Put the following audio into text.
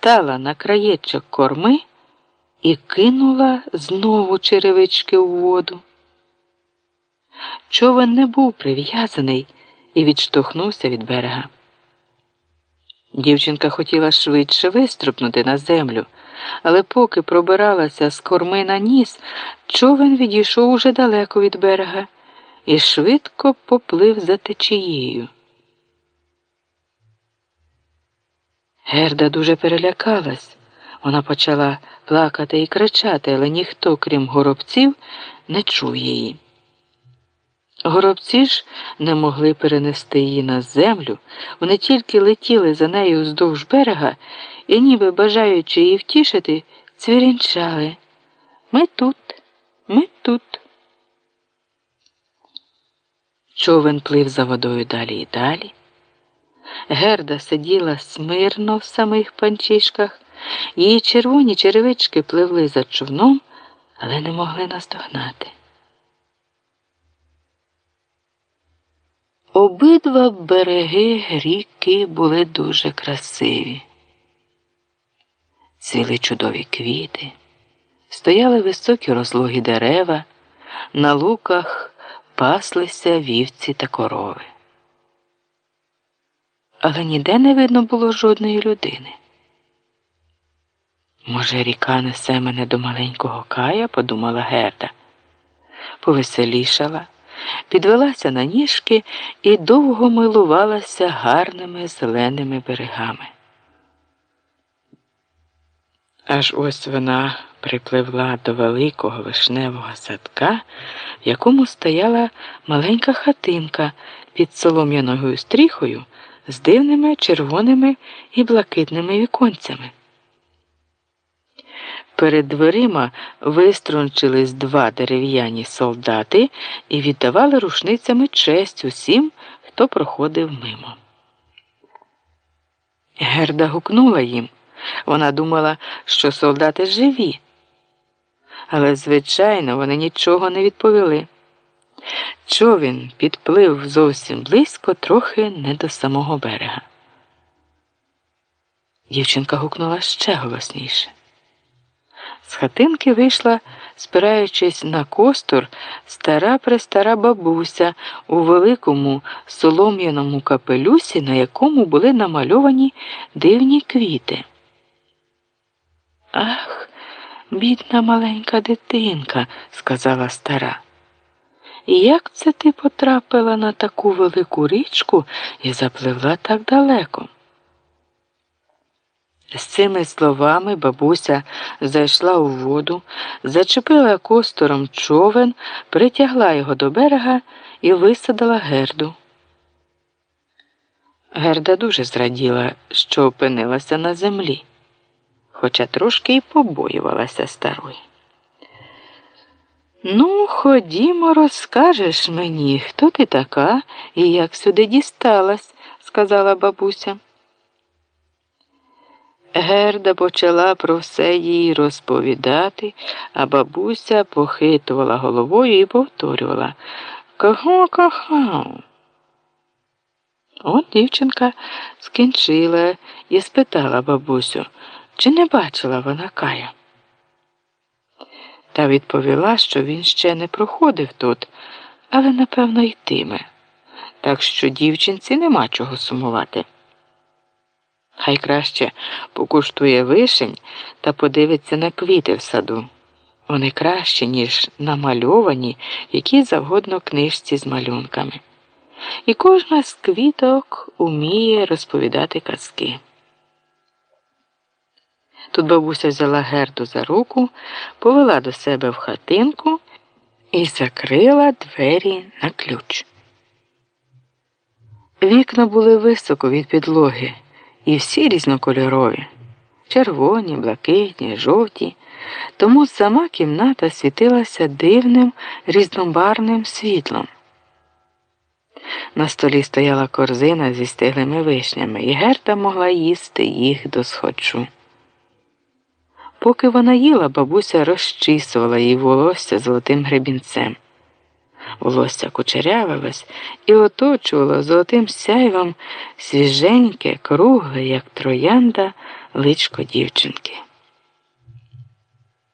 стала на краєчок корми і кинула знову черевички у воду. Човен не був прив'язаний і відштовхнувся від берега. Дівчинка хотіла швидше вистрибнути на землю, але поки пробиралася з корми на ніс, човен відійшов уже далеко від берега і швидко поплив за течією. Герда дуже перелякалась. Вона почала плакати і кричати, але ніхто, крім горобців, не чув її. Горобці ж не могли перенести її на землю, вони тільки летіли за нею вздовж берега і, ніби бажаючи її втішити, цвірінчали: «Ми тут, ми тут». Човен плив за водою далі і далі. Герда сиділа смирно в самих панчішках, її червоні черевички пливли за човном, але не могли наздогнати. Обидва береги ріки були дуже красиві. Цвіли чудові квіти, стояли високі розлогі дерева, на луках паслися вівці та корови. Але ніде не видно було жодної людини. «Може, ріка несе мене до маленького Кая?» – подумала Герда. Повеселішала, підвелася на ніжки і довго милувалася гарними зеленими берегами. Аж ось вона припливла до великого вишневого садка, в якому стояла маленька хатинка під солом'яною стріхою з дивними червоними і блакитними віконцями. Перед дверима виструнчились два дерев'яні солдати і віддавали рушницями честь усім, хто проходив мимо. Герда гукнула їм. Вона думала, що солдати живі. Але, звичайно, вони нічого не відповіли. Човен підплив зовсім близько, трохи не до самого берега. Дівчинка гукнула ще голосніше. З хатинки вийшла, спираючись на костур, стара-престара бабуся у великому солом'яному капелюсі, на якому були намальовані дивні квіти. «Ах, бідна маленька дитинка», – сказала стара. «Як це ти потрапила на таку велику річку і запливла так далеко?» З цими словами бабуся зайшла у воду, зачепила костуром човен, притягла його до берега і висадила Герду. Герда дуже зраділа, що опинилася на землі, хоча трошки й побоювалася старої. «Ну, ходімо, розкажеш мені, хто ти така і як сюди дісталась», – сказала бабуся. Герда почала про все їй розповідати, а бабуся похитувала головою і повторювала: «Кого-кого?» От дівчинка скінчила і спитала бабусю, чи не бачила вона Кая. Та відповіла, що він ще не проходив тут, але, напевно, йтиме, так що дівчинці нема чого сумувати. Хай краще покуштує вишень та подивиться на квіти в саду. Вони кращі, ніж намальовані які завгодно книжці з малюнками. І кожна з квіток уміє розповідати казки. Тут бабуся взяла Герду за руку, повела до себе в хатинку і закрила двері на ключ. Вікна були високо від підлоги, і всі різнокольорові – червоні, блакитні, жовті, тому сама кімната світилася дивним різнобарвним світлом. На столі стояла корзина зі стиглими вишнями, і Герда могла їсти їх досхочу. Поки вона їла, бабуся розчісувала їй волосся золотим гребінцем. Волосся кучерявилось і оточувало золотим сяйвом свіженьке, кругле, як троянда, личко дівчинки.